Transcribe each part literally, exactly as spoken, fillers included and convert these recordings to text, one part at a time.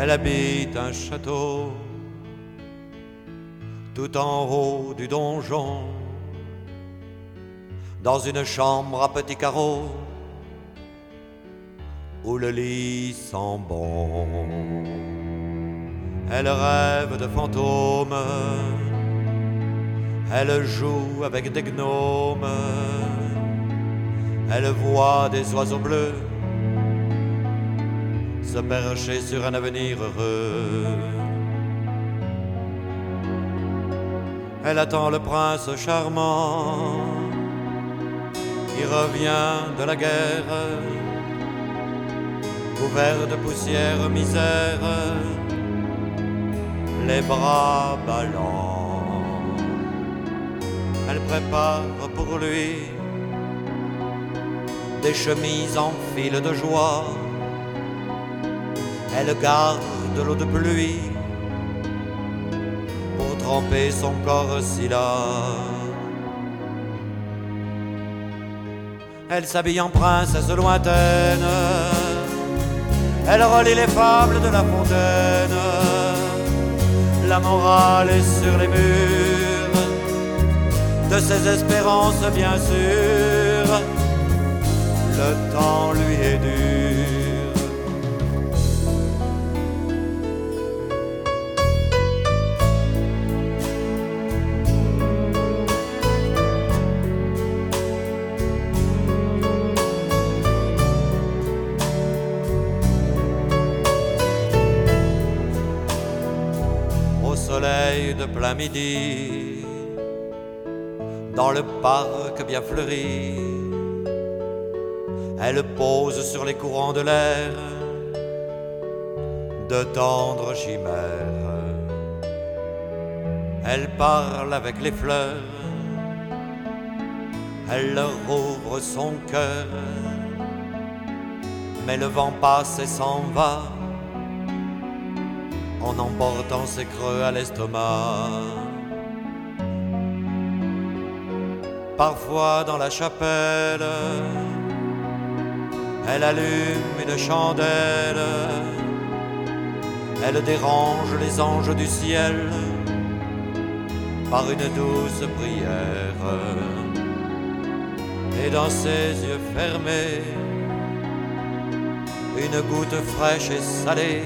Elle habite un château tout en haut du donjon, dans une chambre à petits carreaux où le lit sent bon. Elle rêve de fantômes, elle joue avec des gnomes, elle voit des oiseaux bleus se percher sur un avenir heureux. Elle attend le prince charmant qui revient de la guerre, couvert de poussière, misère, les bras ballants. Elle prépare pour lui des chemises en fil de joie. Elle garde l'eau de pluie pour tremper son corps si là. Elle s'habille en princesse lointaine, elle relit les fables de La Fontaine. La morale est sur les murs de ses espérances, bien sûr. Le temps lui est dur. Au soleil de plein midi, dans le parc bien fleuri, elle pose sur les courants de l'air de tendres chimères. Elle parle avec les fleurs, elle leur ouvre son cœur, mais le vent passe et s'en va en emportant ses creux à l'estomac. Parfois dans la chapelle, elle allume une chandelle, elle dérange les anges du ciel par une douce prière. Et dans ses yeux fermés, une goutte fraîche et salée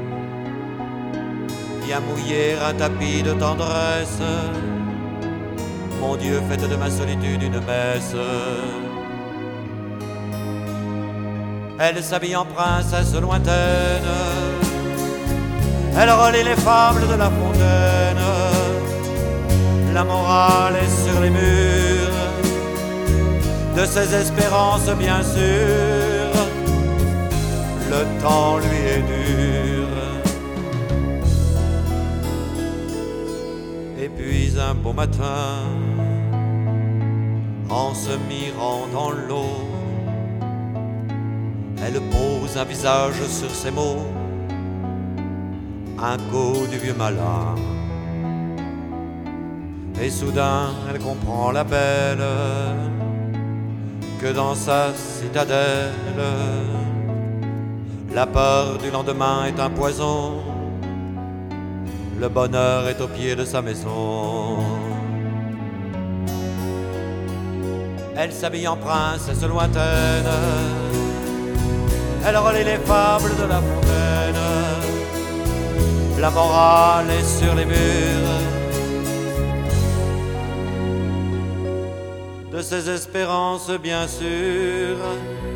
vient mouiller un tapis de tendresse. Mon Dieu, faites de ma solitude une messe. Elle s'habille en princesse lointaine, elle relit les fables de La Fontaine. La morale est sur les murs de ses espérances, bien sûr. Le temps lui est dur. Et puis un beau matin, en se mirant dans l'eau, elle pose un visage sur ses mots, un coup du vieux malin. Et soudain elle comprend la belle, que dans sa citadelle, la peur du lendemain est un poison, le bonheur est au pied de sa maison. Elle s'habille en princesse lointaine, elle relit les fables de La Fontaine. La morale est sur les murs de ses espérances, bien sûr.